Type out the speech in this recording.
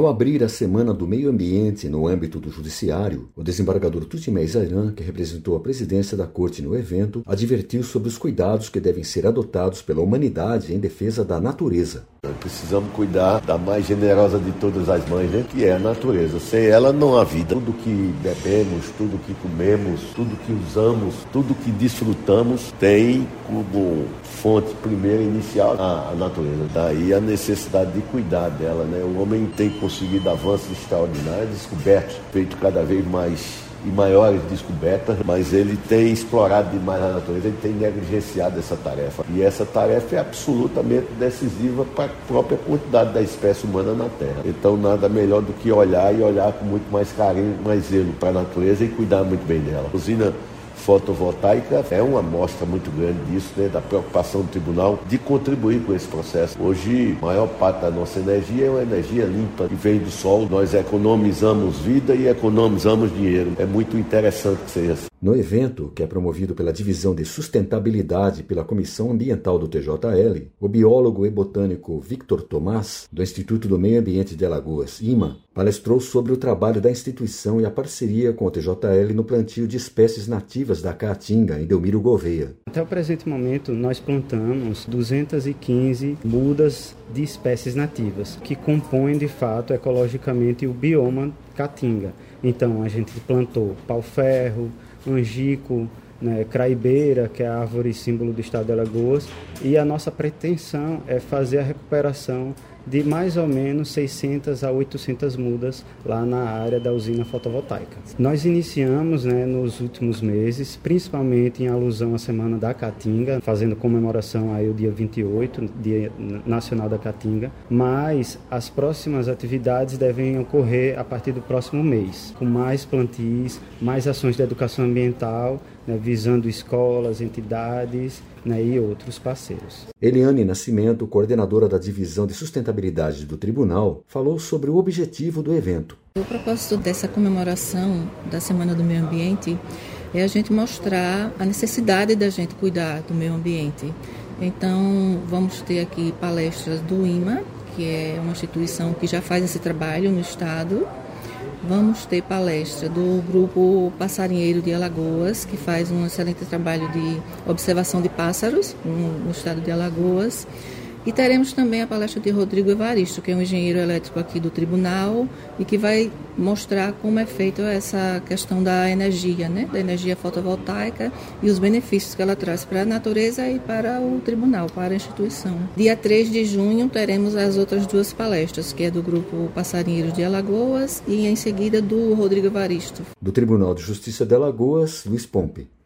Ao abrir a Semana do Meio Ambiente no âmbito do Judiciário, o desembargador Tutimé Zairan, que representou a presidência da Corte no evento, advertiu sobre os cuidados que devem ser adotados pela humanidade em defesa da natureza. Nós precisamos cuidar da mais generosa de todas as mães, né? Que é a natureza. Sem ela não há vida. Tudo que bebemos, tudo que comemos, tudo que usamos, tudo que desfrutamos tem como fonte primeira inicial a natureza. Daí a necessidade de cuidar dela, né? O homem tem conseguido avanços extraordinários, descobertos, feito cada vez mais e maiores descobertas, mas ele tem explorado demais a natureza, ele tem negligenciado essa tarefa. E essa tarefa é absolutamente decisiva para a própria quantidade da espécie humana na Terra. Então nada melhor do que olhar com muito mais carinho, mais zelo para a natureza e cuidar muito bem dela. A usina fotovoltaica é uma amostra muito grande disso, né, da preocupação do tribunal de contribuir com esse processo. Hoje, a maior parte da nossa energia é uma energia limpa que vem do sol. Nós economizamos vida e economizamos dinheiro. É muito interessante que seja assim. No evento, que é promovido pela Divisão de Sustentabilidade pela Comissão Ambiental do TJL, o biólogo e botânico Victor Tomás, do Instituto do Meio Ambiente de Alagoas, IMA, palestrou sobre o trabalho da instituição e a parceria com o TJL no plantio de espécies nativas da Caatinga, em Delmiro Gouveia. Até o presente momento, nós plantamos 215 mudas de espécies nativas, que compõem, de fato, ecologicamente o bioma Caatinga. Então, a gente plantou pau-ferro, angico, né, craibeira, que é a árvore símbolo do estado de Alagoas, e a nossa pretensão é fazer a recuperação de mais ou menos 600 a 800 mudas lá na área da usina fotovoltaica. Nós iniciamos, nos últimos meses, principalmente em alusão à Semana da Caatinga, fazendo comemoração aí o dia 28, Dia Nacional da Caatinga, mas as próximas atividades devem ocorrer a partir do próximo mês, com mais plantios, mais ações de educação ambiental, visando escolas, entidades, e outros parceiros. Eliane Nascimento, coordenadora da Divisão de Sustentabilidade do Tribunal, falou sobre o objetivo do evento. O propósito dessa comemoração da Semana do Meio Ambiente é a gente mostrar a necessidade da gente cuidar do meio ambiente. Então, vamos ter aqui palestras do IMA, que é uma instituição que já faz esse trabalho no estado. Vamos ter palestra do Grupo Passarinheiro de Alagoas, que faz um excelente trabalho de observação de pássaros no estado de Alagoas. E teremos também a palestra de Rodrigo Evaristo, que é um engenheiro elétrico aqui do tribunal e que vai mostrar como é feita essa questão da energia, da energia fotovoltaica e os benefícios que ela traz para a natureza e para o tribunal, para a instituição. Dia 3 de junho teremos as outras duas palestras, que é do Grupo Passarinheiro de Alagoas e em seguida do Rodrigo Evaristo. Do Tribunal de Justiça de Alagoas, Luiz Pompe.